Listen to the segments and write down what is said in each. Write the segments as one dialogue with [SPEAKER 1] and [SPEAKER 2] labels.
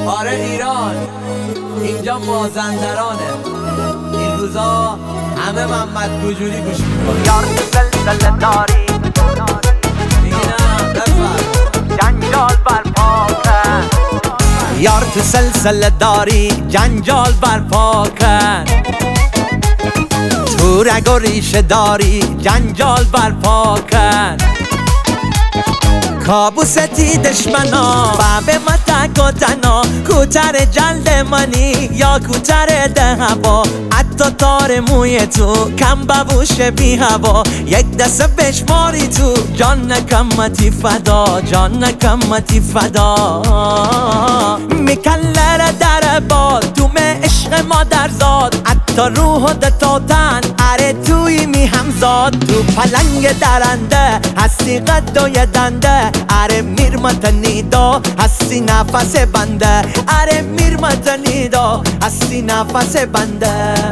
[SPEAKER 1] آره ایران، اینجا مازندرانه. این روزا همه محمد گوجوری گوش میکنه.
[SPEAKER 2] یار تو سلسله داری
[SPEAKER 1] دیگه نه بفرم
[SPEAKER 2] جنجال برپا کن.
[SPEAKER 3] یار تو سلسله داری جنجال برپا کن. تو رگ و ریشه داری جنجال برپا کن. کابوستی دشمنا بابه ما تک و تنها، کوتر جلد منی یا کوتر ده هوا، حتی تار موی تو کم ببوش بی هوا. یک دسته بشماری تو جان نکمتی فدا، جان نکمتی فدا. میکلر در باد دوم عشق مادر زاد، حتی روح و دتاتن اره توی می همزاد. تو پلنگ درنده هستی قد و یدنده، اره میرمتنیدا هستی نفس بنده، اره میرمتنیدا هستی نفس بنده.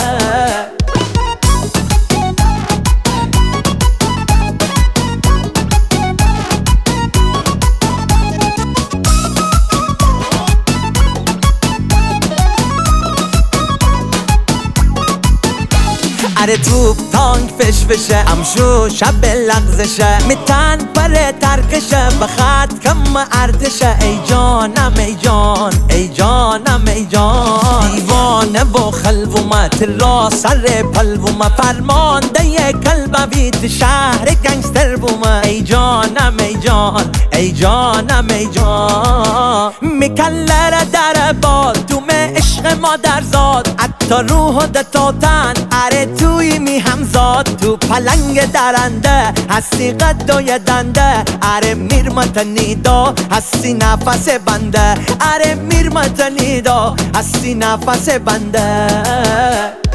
[SPEAKER 3] اره توپ تانک فش بشه، امشو شب لغزشه، میتن بره ترکشه، بخط کم ارتشه. ای جانم ای جان، ای جانم ای جان. دیوانه و خلومت را سر پلومه، فرمانده کلب بیت شهر گنگستر بومه. ای جانم ای جان، ای جانم ای جان. میکلر در باد دوم عشق مادر زاد، حتی روح و دتاتن اره توی می همزاد. تو پلنگ درنده هستی قد و یدنده، اره میرمتنیدا هستی نفس بنده، اره میرمتنیدا هستی نفس بنده.